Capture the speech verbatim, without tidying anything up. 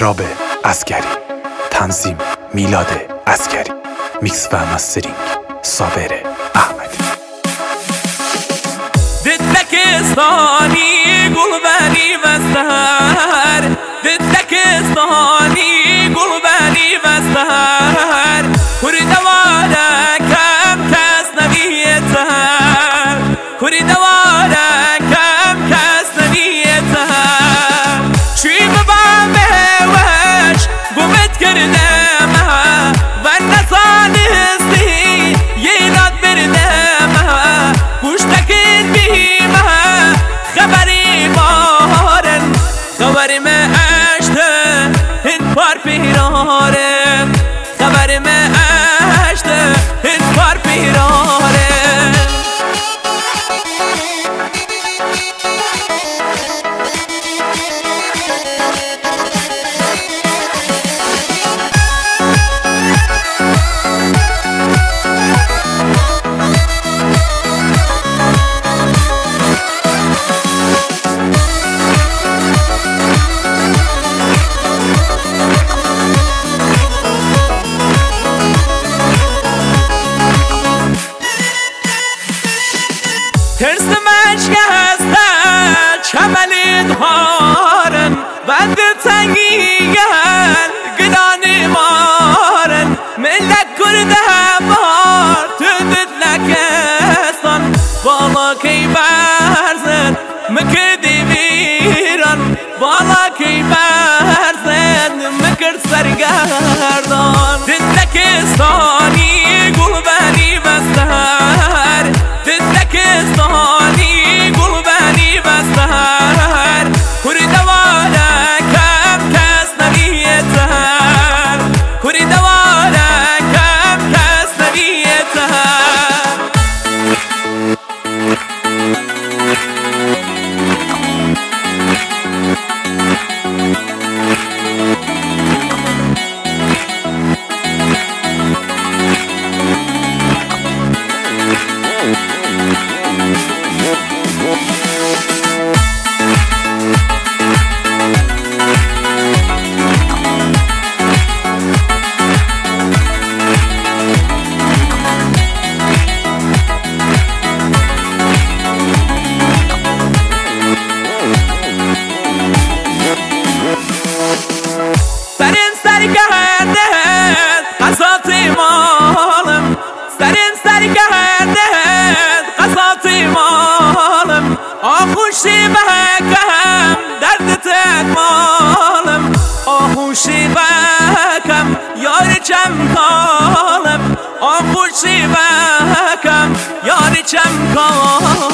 مهراب عسگری، تنظیم میلاد عسگری، میکس و مسترینگ صابر احمدی. دلکستانی گلبری بستر، دلکستانی گلبری بستر، کری دواره کم کس نمیتر، کری دواره کم کس نمیتر. چی ببامه وش گمت کردم و نزانستی یه راد بردم گوشتکن بیم خبری بارن خبری من اشته این پار پیرارن خبری من اشته این پار پیرارن. ترس مشکستن چملید هارن بند تنگیگن گنانی مارن ملک کرده بار تدد لکستان بالا کی برزن مکدی بیران بالا کی برزن مکرد سرگردان. دلکستانی گلبری بستر، دلکستانی گلبری بستر، کری دواره کم کس نمیتر، کری دواره کم کس نمیتر. سرین سرگردت قصاتی مالم، سرین سرگردت قصاتی مالم، آخوشی بکم دردت مالم، آخوشی بکم یار چم کالم، آخوشی بکم یار چم کالم.